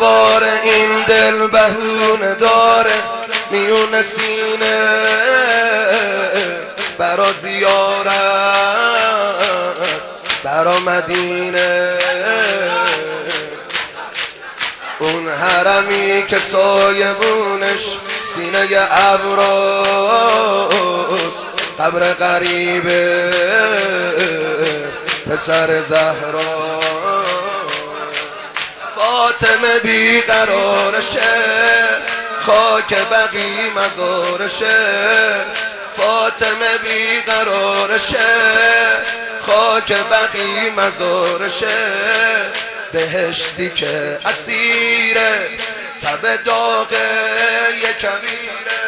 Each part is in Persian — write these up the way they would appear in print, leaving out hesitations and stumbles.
دوباره این دل بهونه داره میون سینه برا زیارت برا مدینه. اون حرمی که سایبونش سینه ابراست، قبر غریبه پسر زهرا. فاطمه بیقرارشه خاک بقی مزارشه، فاطمه بیقرارشه خاک بقی مزارشه. بهشتی که اسیره تب داغ یک کبیره.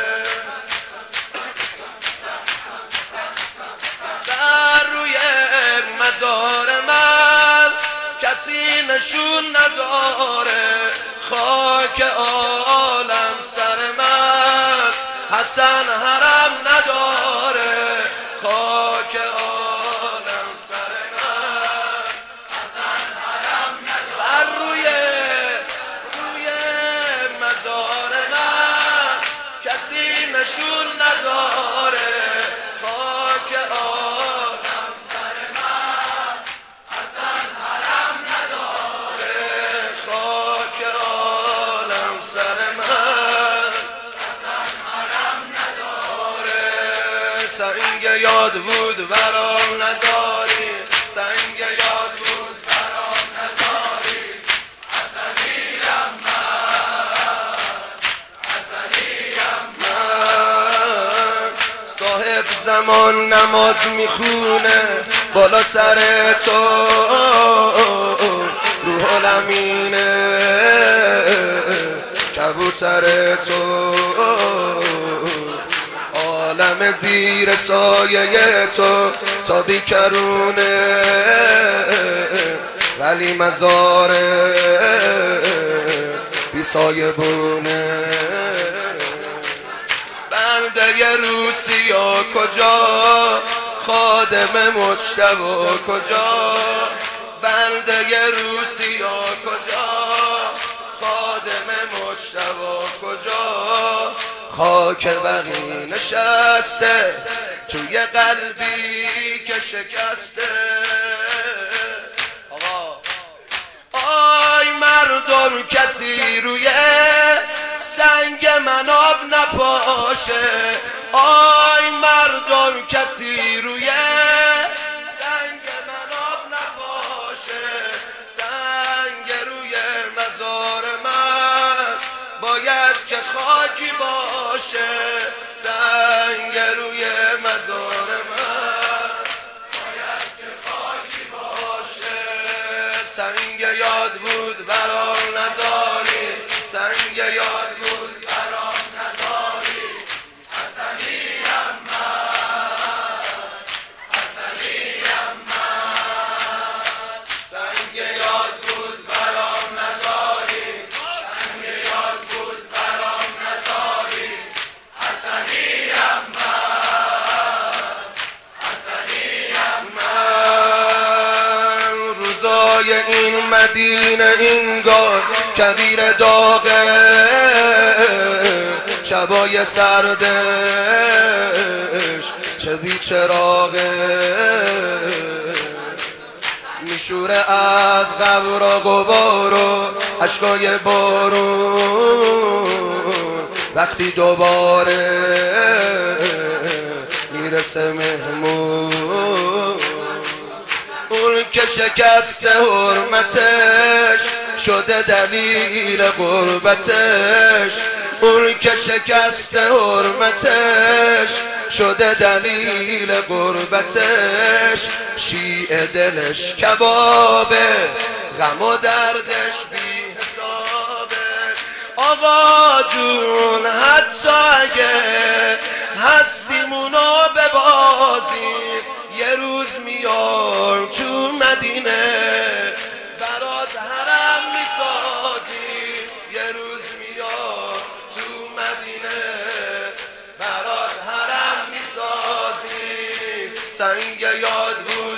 در روی مزار من کسی نشون نذاره، خاک عالم سر من حسن حرم نداره. خاک عالم سر من حسن حرم نداره. بر روی مزار من کسی نشون نذاره، خاک عالم سر من حسن حرم نداره. خاک عالم سر من حسن حرم نداره. سنگ یاد بود برام نذاری، سنگ یاد بود برام نذاری. حسنیم من، حسنیم من. صاحب زمان نماز میخونه بالا سر تو، روح الامینه کبوتر تو. عالم زیر سایه تو تا بیکرونه، ولی مزاره بی سایه بونه. بنده روسیا کجا، خادم مجتبی کجا. بنده روسیا کجا، خادم مجتبی کجا. خاک بقی نشسته توی قلبی که شکسته. آی مردم کسی روی سنگ من آب نپاشه. آی مردم کسی روی سنگ من آب نپاشه. سنگ روی مزار من باید که خاکی باشه. سنگ روی مزار من باید که خاکی باشه. سنگ یاد بود برام نذاری، سنگ یاد بود برام نذاری. حسنیم من، حسنیم من. سنگ یاد بود برام نذاری، سنگ یاد بود برام نذاری. حسنیم من، حسنیم من. روزای این مدینه اینگار کبیر داغه، شبای سردش چه بیچراغه. میشوره از قبر و غبار و اشکای بارون، وقتی دوباره میرسه مهمون. اون که شکست حرمتش شده دلیل غربتش. اون که شکست حرمتش شده دلیل غربتش. شیعه دلش کبابه، غم و دردش بی حسابه. آقا جون حتی اگه هستیمونو ببازیم، یه روز میام تو مدینه برات حرم میسازیم. یه روز میام تو مدینه برات حرم میسازیم. سنگ یاد بود